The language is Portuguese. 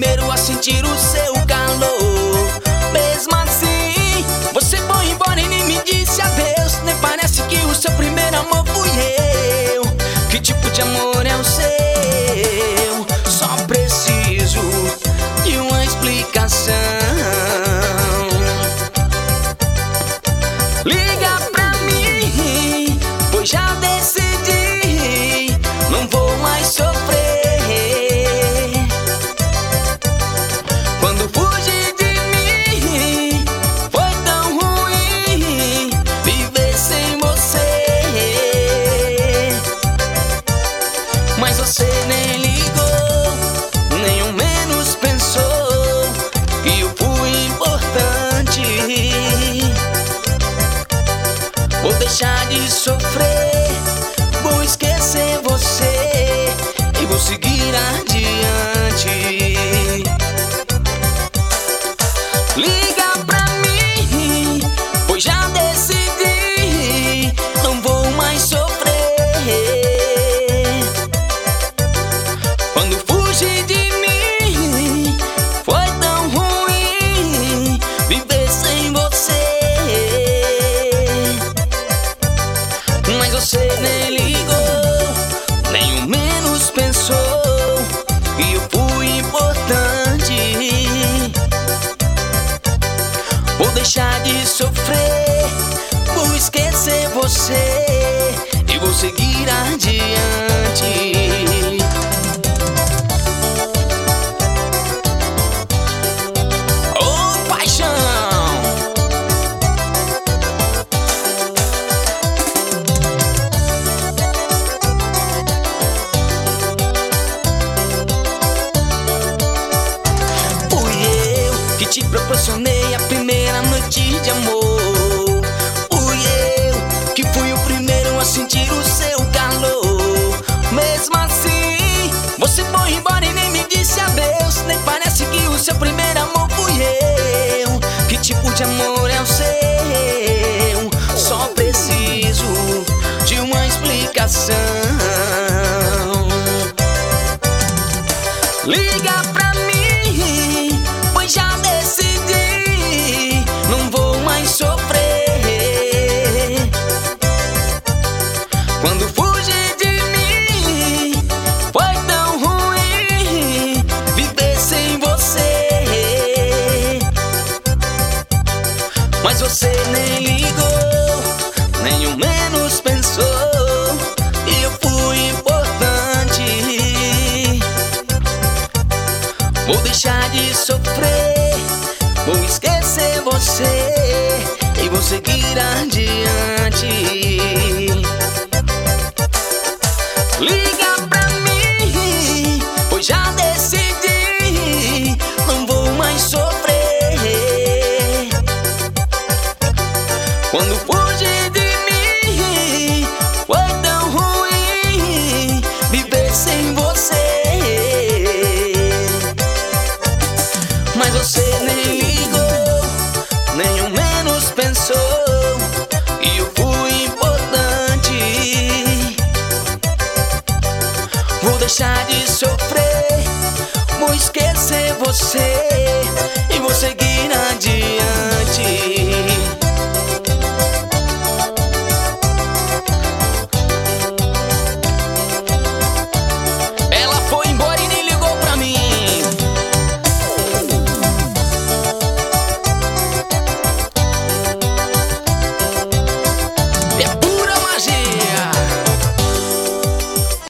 primeiro a sentir o seu calor. Mesmo assim, você foi embora e nem me disse adeus. Nem parece que o seu primeiro amor fui eu. Que tipo de amor é o seu? Só preciso de uma explicação. Liga pra mim, pois já decidi, não vou mais sofrer. Quando fugi de mim, foi tão ruim viver sem você. Mas você nem ligou, nem ao menos pensou que eu fui importante. Vou deixar de sofrer, vou esquecer você e vou seguir adiante. Liga pra mim, pois já decidi, não vou mais sofrer. Quando fugi de mim, foi tão ruim viver sem você. Mas você nem ligou, nem ao menos pensou que eu fui importante. Vou deixar de sofrer, vou esquecer você e vou seguir adiante. Oh, paixão! Te proporcionei a primeira noite de amor. Fui eu que fui o primeiro a sentir o seu calor. Mesmo assim, você foi embora e nem me disse adeus. Nem parece que o seu primeiro amor fui eu. Que tipo de amor é o seu? Só preciso de uma explicação. Liga pra mim, pois já decidi, não vou mais sofrer. Quando fugi de mim, foi tão ruim viver sem você. Mas você nem ligou, nem ao menos pensou e eu fui importante. Vou deixar de sofrer, vou esquecer você e vou seguir adiante. Liga pra mim, pois já decidi, não vou mais sofrer. Quando fugi de mim, foi tão ruim viver sem você. Mas você nem ligou, nem ao menos pensou que eu fui importante. Vou deixar de sofrer, vou esquecer você e vou seguir adiante.